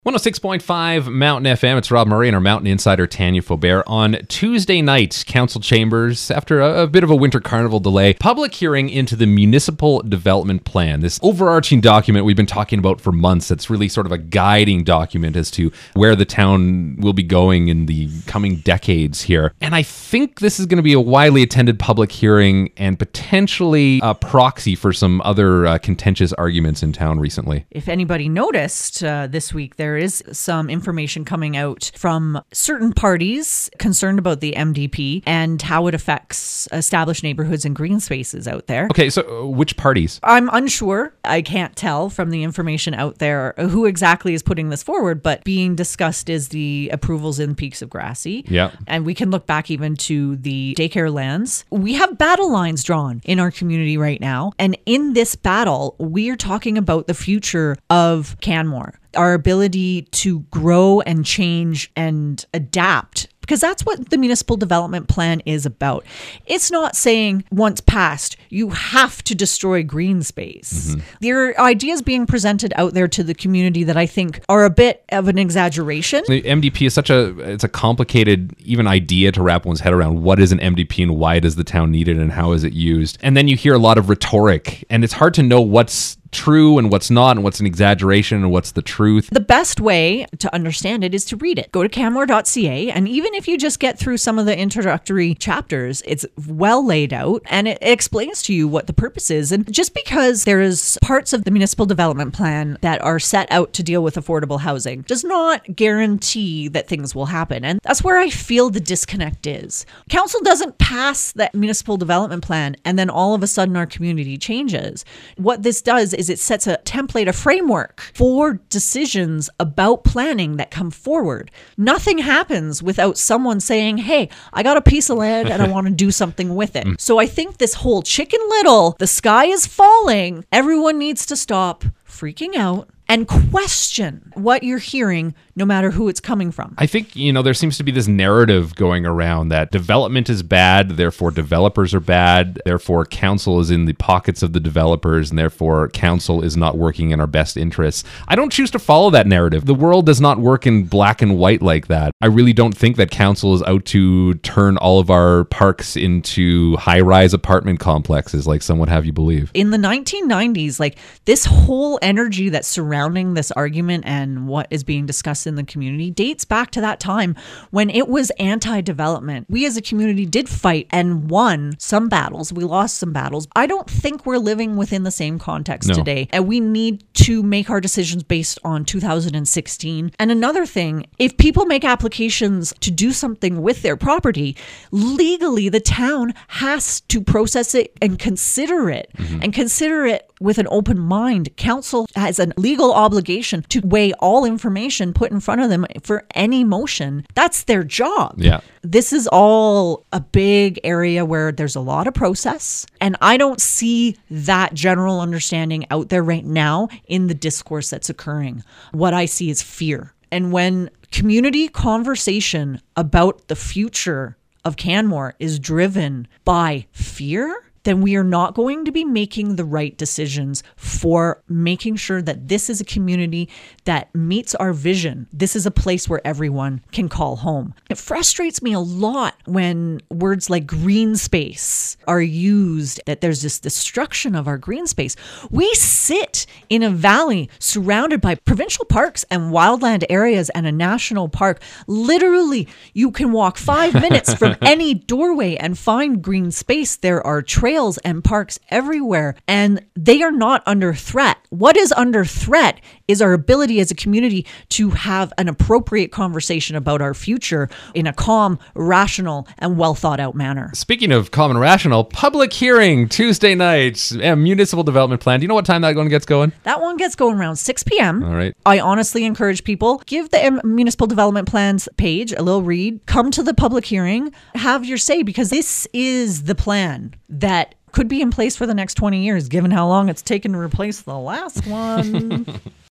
106.5 Mountain FM. It's Rob Murray and our Mountain Insider Tanya Faubert. On Tuesday night, Council Chambers, after a bit of a winter carnival delay, public hearing into the Municipal Development Plan. This overarching document we've been talking about for months. That's really sort of a guiding document as to where the town will be going in the coming decades here. And I think this is going to be a widely attended public hearing and potentially a proxy for some other contentious arguments in town recently. If anybody noticed this week, there is some information coming out from certain parties concerned about the MDP and how it affects established neighborhoods and green spaces out there. Okay, so which parties? I'm unsure. I can't tell from the information out there who exactly is putting this forward, but being discussed is the approvals in Peaks of Grassy. Yeah. And we can look back even to the daycare lands. We have battle lines drawn in our community right now. And in this battle, we are talking about the future of Canmore. Our ability to grow and change and adapt, because that's what the municipal development plan is about. It's not saying once passed, you have to destroy green space. Mm-hmm. There are ideas being presented out there to the community that I think are a bit of an exaggeration. The MDP is it's a complicated even idea to wrap one's head around. What is an MDP and why does the town need it and how is it used? And then you hear a lot of rhetoric and it's hard to know what's true and what's not and what's an exaggeration and what's the truth. The best way to understand it is to read it. Go to canmore.ca, and even if you just get through some of the introductory chapters, it's well laid out and it explains to you what the purpose is. And just because there is parts of the municipal development plan that are set out to deal with affordable housing does not guarantee that things will happen. And that's where I feel the disconnect is. Council doesn't pass that municipal development plan and then all of a sudden our community changes. What this does is it sets a template, a framework for decisions about planning that come forward. Nothing happens without someone saying, hey, I got a piece of land and I want to do something with it. So I think this whole Chicken Little, the sky is falling, everyone needs to stop freaking out and question what you're hearing, no matter who it's coming from. I think, there seems to be this narrative going around that development is bad, therefore developers are bad, therefore council is in the pockets of the developers, and therefore council is not working in our best interests. I don't choose to follow that narrative. The world does not work in black and white like that. I really don't think that council is out to turn all of our parks into high-rise apartment complexes like some would have you believe. In the 1990s, this whole energy that's surrounding this argument and what is being discussed in the community dates back to that time when it was anti-development. We as a community did fight and won some battles. We lost some battles. I don't think we're living within the same context today. And we need to make our decisions based on 2016. And another thing, if people make applications to do something with their property, legally the town has to process it and consider it with an open mind. Council has a legal obligation to weigh all information put in front of them for any motion. That's their job. Yeah. This is all a big area where there's a lot of process, and I don't see that general understanding out there right now in the discourse that's occurring. What I see is fear. And when community conversation about the future of Canmore is driven by fear, then we are not going to be making the right decisions for making sure that this is a community that meets our vision. This is a place where everyone can call home. It frustrates me a lot when words like green space are used, that there's this destruction of our green space. We sit in a valley surrounded by provincial parks and wildland areas and a national park. Literally, you can walk 5 minutes from any doorway and find green space. There are trails and parks everywhere, and they are not under threat. What is under threat is our ability as a community to have an appropriate conversation about our future in a calm, rational, and well thought out manner. Speaking of calm and rational, public hearing Tuesday night, municipal development plan. Do you know what time that one gets going? That one gets going around 6 p.m. All right. I honestly encourage people, give the municipal development plans page a little read, come to the public hearing, have your say, because this is the plan that could be in place for the next 20 years, given how long it's taken to replace the last one.